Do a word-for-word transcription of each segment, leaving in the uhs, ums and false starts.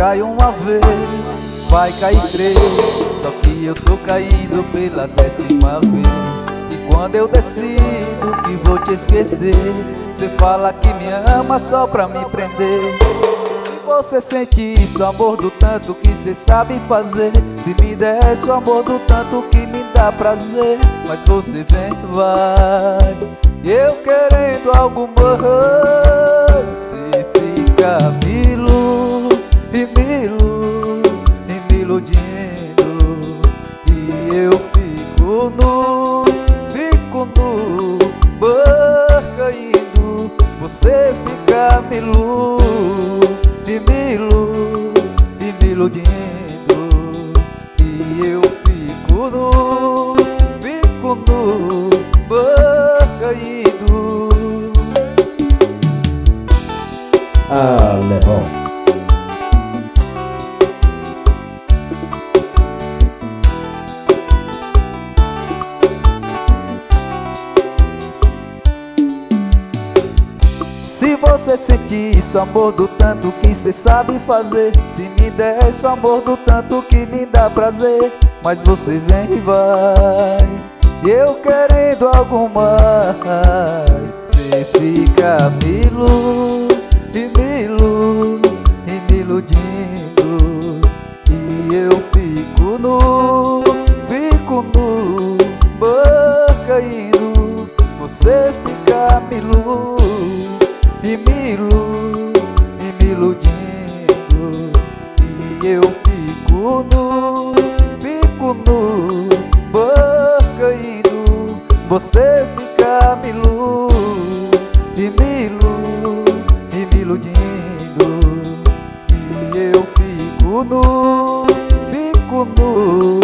cai uma vez, vai cair três, só que eu tô caindo pela décima vez. E quando eu decido que vou te esquecer, cê fala que me ama só pra me prender. Se você sente isso, amor, do tanto que cê sabe fazer, se me desse o amor do tanto que me dá prazer, mas você vem e vai, eu querendo algo mais. Cê fica me ilu, e me ilu, e me iludindo, e eu fico nu, fico nu, caindo. Você fica me ilu, e me ilu, e me iludindo, e eu fico nu, fico nu, caindo. Alemão. Se você sente isso, amor, do tanto que cê sabe fazer, se me desse o amor do tanto que me dá prazer, mas você vem e vai, eu querendo algo mais. Cê fica me ilu, e me ilu, e me iludindo, e eu fico nu, fico nu, caindo. Você fica me ilu, e me ilu, e me iludindo, e eu fico nu, fico nu, caindo. Você fica me ilu, e me ilu, e me iludindo, e eu fico nu, fico nu,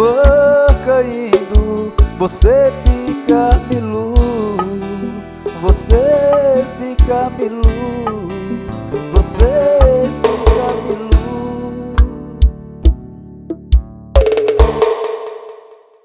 caindo. Você fica me ilu, você fica me ilu.